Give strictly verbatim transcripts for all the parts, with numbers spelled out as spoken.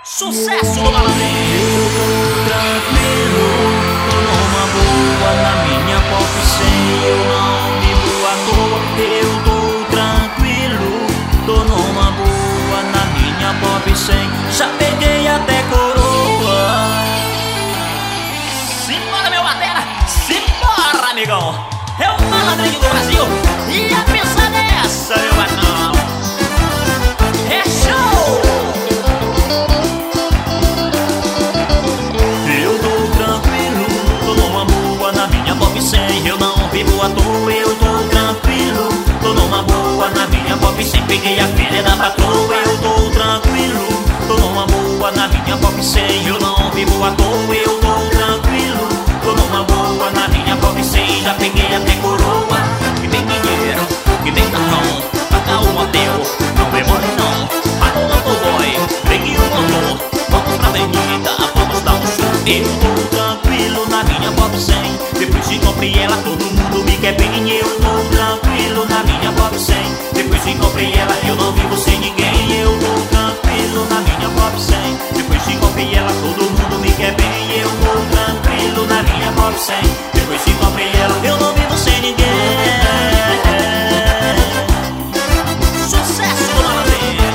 Sucesso do malandrinho. Eu tô tranquilo, tô numa boa na minha pop cem. Eu não vivo à toa. Eu tô tranquilo, tô numa boa na minha pop cem. Já peguei até coroa. Simbora, meu batera, simbora, amigão. É o malandrinho do Brasil. E a pensa dessa, meu batão. É show. Eu tô tranquilo, tô numa boa na minha pop cem. Eu não vivo à toa, eu tô tranquilo, tô numa boa na minha pop cem. Peguei a filha da patroa, eu tô tranquilo, tô numa boa na minha pop cem. Eu não vivo à toa, eu tô tranquilo, tô numa boa na minha pop cem. Já peguei até coroa, Que tem dinheiro, que tem carrão, paga o motel, não é mole não. Paga o motoboy, pegue o motor, vamos pra avenida, vamos dar um show. eu tô tranquilo na minha pop cem. Depois que comprei ela, todo mundo me quer bem. Eu tô tranquilo na minha pop cem. Depois que comprei ela, eu não vivo sem ninguém. Eu tô tranquilo na minha pop cem. Depois que comprei ela, todo mundo me quer bem. Eu tô tranquilo na minha pop cem. Depois que comprei ela, eu não vivo sem ninguém. Sucesso do malandrinho.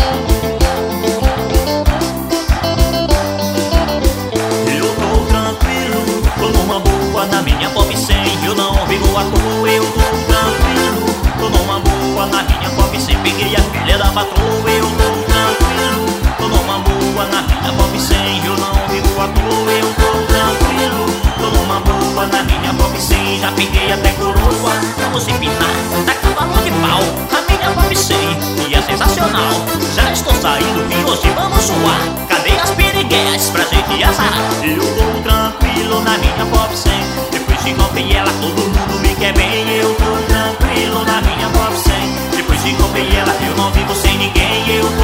Eu tô tranquilo, tô numa boa na minha pop cem. Eu não vivo à toa, eu tô tranquilo, tô numa boa na minha pop cem. Peguei a filha da patroa, eu tô tranquilo, tô numa boa na minha pop cem. Eu não vivo à toa, eu tô tranquilo, tô numa boa na minha pop cem. Já peguei até coroa, Vamos empinar, tá cavalo de pau. A minha pop cem e é sensacional. Já estou saindo e hoje vamos suar. Cadê as piriguetes pra gente azar? eu tô tranquilo na minha pop cem. Depois que comprei ela, todo mundo me quer bem. Eu tô tranquilo na minha pop cem. Depois que comprei ela, eu não vivo sem ninguém. Eu